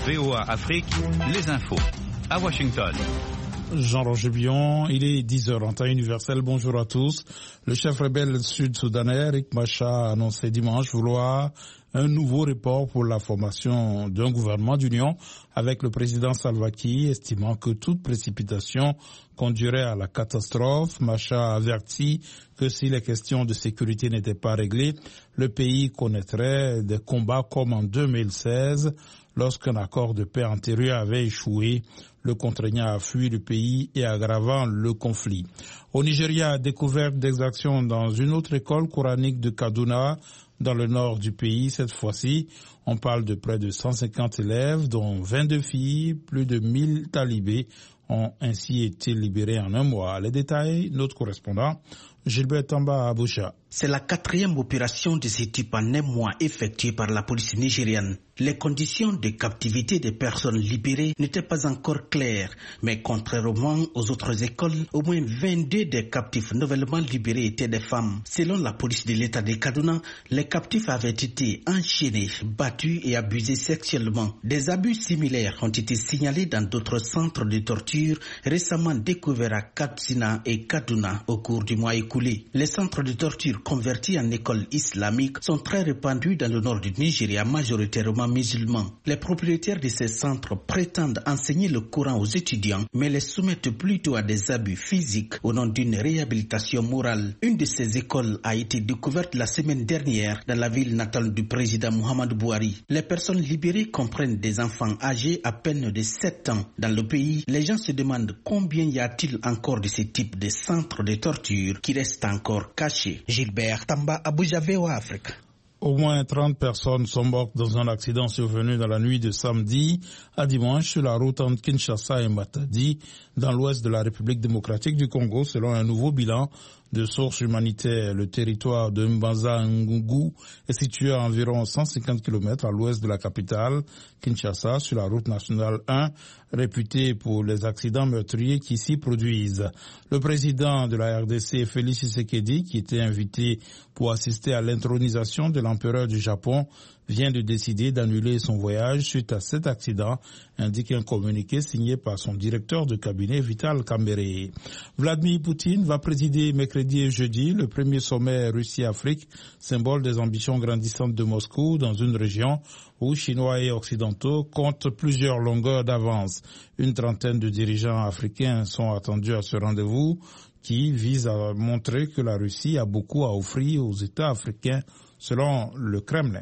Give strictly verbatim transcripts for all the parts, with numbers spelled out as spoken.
V O A Afrique, les infos. À Washington. Jean-Roger Bion, il est dix heures en temps universel. Bonjour à tous. Le chef rebelle sud-soudanais, Riek Machar, a annoncé dimanche vouloir un nouveau report pour la formation d'un gouvernement d'union avec le président Salva Kiir, estimant que toute précipitation conduirait à la catastrophe. Machar a averti que si les questions de sécurité n'étaient pas réglées, le pays connaîtrait des combats comme en deux mille seize, lorsqu'un accord de paix antérieur avait échoué, le contraignant à fuir le pays et aggravant le conflit. Au Nigeria, découverte d'exactions dans une autre école coranique de Kaduna, dans le nord du pays. Cette fois-ci, on parle de près de cent cinquante élèves, dont vingt-deux filles. Plus de mille talibés ont ainsi été libérés en un mois. Les détails, notre correspondant Gilbert Tamba à Abuja. C'est la quatrième opération de ce type en un mois effectuée par la police nigériane. Les conditions de captivité des personnes libérées n'étaient pas encore claires, mais contrairement aux autres écoles, au moins vingt-deux des captifs nouvellement libérés étaient des femmes. Selon la police de l'État de Kaduna, les captifs avaient été enchaînés, battus et abusés sexuellement. Des abus similaires ont été signalés dans d'autres centres de torture récemment découverts à Katsina et Kaduna au cours du mois écoulé. Les centres de torture convertis en écoles islamiques sont très répandus dans le nord du Nigeria, majoritairement musulmans. Les propriétaires de ces centres prétendent enseigner le Coran aux étudiants, mais les soumettent plutôt à des abus physiques au nom d'une réhabilitation morale. Une de ces écoles a été découverte la semaine dernière dans la ville natale du président Muhammadu Buhari. Les personnes libérées comprennent des enfants âgés à peine de sept ans. Dans le pays, les gens se demandent combien y a-t-il encore de ce type de centres de torture qui restent encore cachés. Gilbert Tamba, Abuja, V O A Afrique. Au moins trente personnes sont mortes dans un accident survenu dans la nuit de samedi à dimanche sur la route entre Kinshasa et Matadi, dans l'ouest de la République démocratique du Congo, selon un nouveau bilan de sources humanitaires. Le territoire de Mbanza-Ngungu est situé à environ cent cinquante kilomètres à l'ouest de la capitale, Kinshasa, sur la route nationale un, réputée pour les accidents meurtriers qui s'y produisent. Le président de la R D C, Félix Tshisekedi, qui était invité pour assister à l'intronisation de l'empereur du Japon, vient de décider d'annuler son voyage suite à cet accident, indique un communiqué signé par son directeur de cabinet Vital Kamerhe. Vladimir Poutine va présider mercredi et jeudi le premier sommet Russie-Afrique, symbole des ambitions grandissantes de Moscou dans une région où Chinois et Occidentaux comptent plusieurs longueurs d'avance. Une trentaine de dirigeants africains sont attendus à ce rendez-vous qui vise à montrer que la Russie a beaucoup à offrir aux États africains, selon le Kremlin.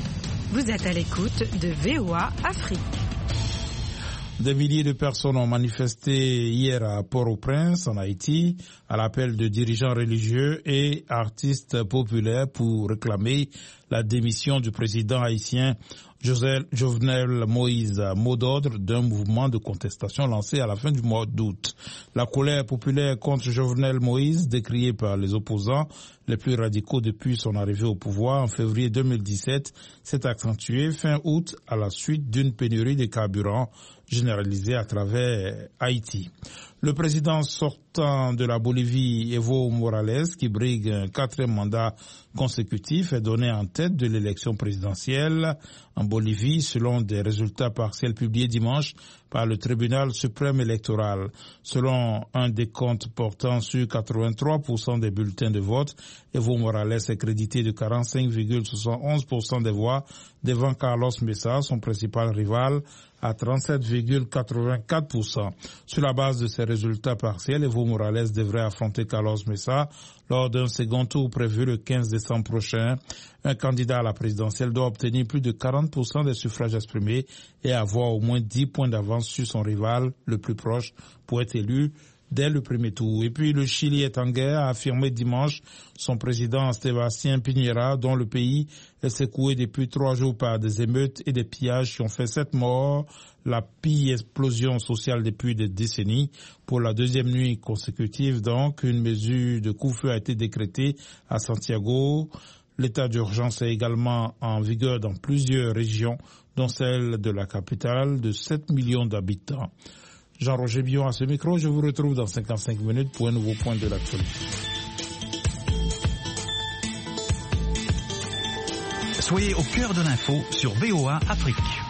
Vous êtes à l'écoute de V O A Afrique. Des milliers de personnes ont manifesté hier à Port-au-Prince, en Haïti, à l'appel de dirigeants religieux et artistes populaires pour réclamer la démission du président haïtien Joseph Jovenel Moïse, mot d'ordre d'un mouvement de contestation lancé à la fin du mois d'août. La colère populaire contre Jovenel Moïse, décriée par les opposants les plus radicaux depuis son arrivée au pouvoir en février deux mille dix-sept, s'est accentuée fin août à la suite d'une pénurie de carburant généralisée à travers Haïti. Le président sortant de la Bolivie, Evo Morales, qui brigue un quatrième mandat consécutif, est donné en tête de l'élection présidentielle en Bolivie, selon des résultats partiels publiés dimanche par le tribunal suprême électoral. Selon un décompte portant sur quatre-vingt-trois pour cent des bulletins de vote, Evo Morales est crédité de quarante-cinq virgule soixante et onze pour cent des voix devant Carlos Mesa, son principal rival, à trente-sept virgule quatre-vingt-quatre pour cent. Sur la base de ces résultats partiels, Evo Morales devrait affronter Carlos Mesa lors d'un second tour prévu le quinze décembre prochain. Un candidat à la présidentielle doit obtenir plus de quarante pour cent des suffrages exprimés et avoir au moins dix points d'avance sur son rival le plus proche pour être élu dès le premier tour. Et puis le Chili est en guerre, a affirmé dimanche son président Sébastien Piñera, dont le pays est secoué depuis trois jours par des émeutes et des pillages qui ont fait sept morts, la pire explosion sociale depuis des décennies. Pour la deuxième nuit consécutive, donc, une mesure de couvre-feu a été décrétée à Santiago. L'état d'urgence est également en vigueur dans plusieurs régions, dont celle de la capitale de sept millions d'habitants. Jean-Roger Bion à ce micro, je vous retrouve dans cinquante-cinq minutes pour un nouveau point de l'actualité. Soyez au cœur de l'info sur V O A Afrique.